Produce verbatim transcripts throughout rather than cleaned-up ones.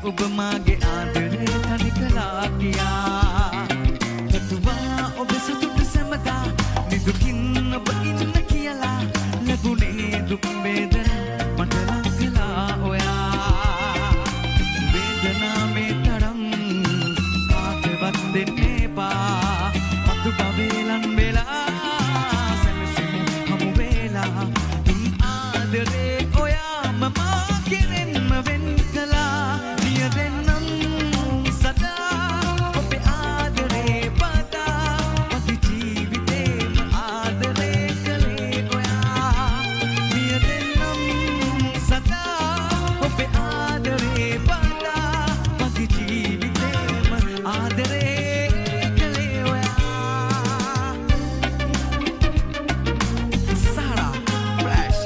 ඔබ මාගේ ආදරේ තනි කළා කියා හතුවා ඔබ සතුට සැමදා නිදුකින් ඔබ ඉන්න කියලා ලැබුණේ දුක් වේදනා මට ලං කළා ඔයා වේදනාවේ තරම් කාටවත් දෙන්න එපා මතු බවේලන් වෙලා සැනසෙමු හමු වෙලා තුන් ආදරේ ඔයාම මා කෙරෙන්ම වෙන් කළා නිය දෙන්නම් සදා ඔබේ ආදරේ පදා මගේ ජීවිතේම ආදරේ කළේ ඔයා නිය දෙන්නම් සදා ඔබේ ආදරේ පදා මගේ ජීවිතේම ආදරේ කළේ ඔයා Sara Flash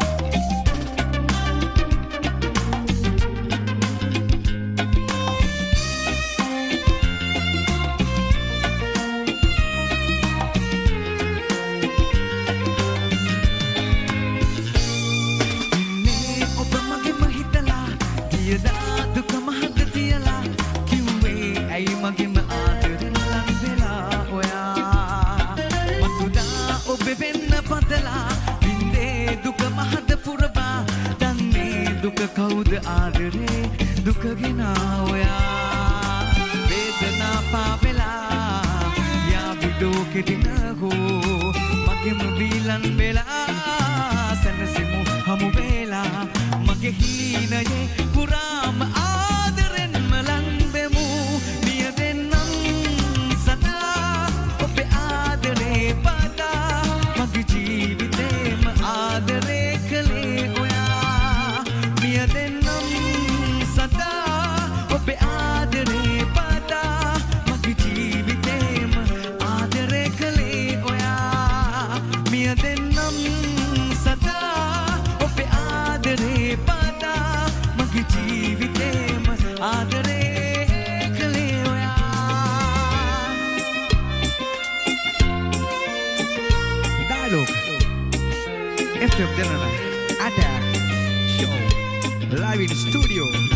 ඉන්නේ ඔබ මගෙම හිතලා ගියදා දුක මහද තියලා කිව්වේ ඇයි මගෙම ආදරෙන් ලං වෙලා ඔයා මතුදා ඔබ වෙන්න පදලා වින්දේ දුක මහද පුරවා දන්නේ දුක කවුද ආදරේ දුක ගෙනා ඔයා වේදනා පාවෙලා යාවිදෝ කෙටිනහෝ මගෙම බීලන් වෙලා සැනසෙමු හමු වෙලා මගේ හීනයේ පුරාම ආදරෙන්ම ලං වෙමු නිය දෙන්නම් සදා ඔබේ ආදරේ පදා මගේ ජීවිතේම ආදරේ කළේ ඔයා නිය දෙන්නම් සදා ඔබේ ආදරේ පදා මගේ ජීවිතේම ආදරේ කළේ ඔයා මිය දෙන්නම් සදා ඔබේ ආදරේ පදා මගේ ජීවිතේම ආදරේ කළේ ඔයා Dialogue F M Denana Attack Show Live in studio